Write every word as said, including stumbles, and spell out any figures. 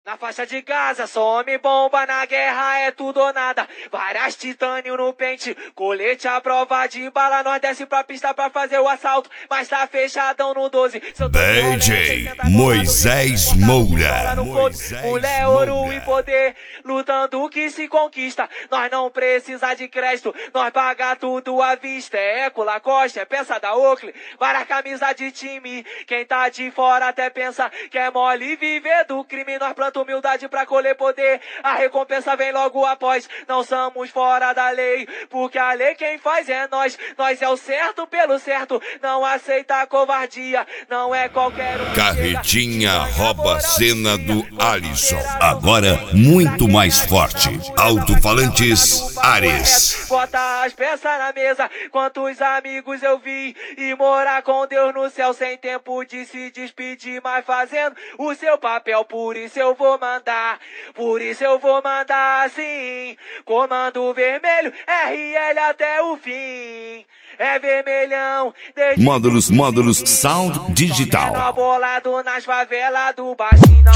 Na faixa de Gaza, só homem bomba, na guerra é tudo ou nada. Várias titânio no pente, colete à prova de bala. Nós desce pra pista pra fazer o assalto, mas tá fechadão no doze. D J Moisés Moura. Mulher, ouro e poder, lutando que se conquista. Nós não precisa de crédito, nós paga tudo à vista. É Eco, Lacoste, é peça da Oakley, várias camisas de time. Quem tá de fora até pensa que é mole viver do crime. Nós plantamos humildade pra colher poder, a recompensa vem logo após. Não somos fora da lei, porque a lei quem faz é nós. Nós é o certo pelo certo, não aceita a covardia. Não é qualquer um. Carretinha rouba a cena do Alisson. Agora muito mais forte. Alto-falantes Ares. Bota as peças na mesa, quantos amigos eu vi, e morar com Deus no céu sem tempo de se despedir, mas fazendo o seu papel. Por isso eu vou mandar, por isso eu vou mandar assim. Comando vermelho, R L até o fim. É vermelhão. Módulos, módulos, sound digital. Bolado nas favelas do baixinho.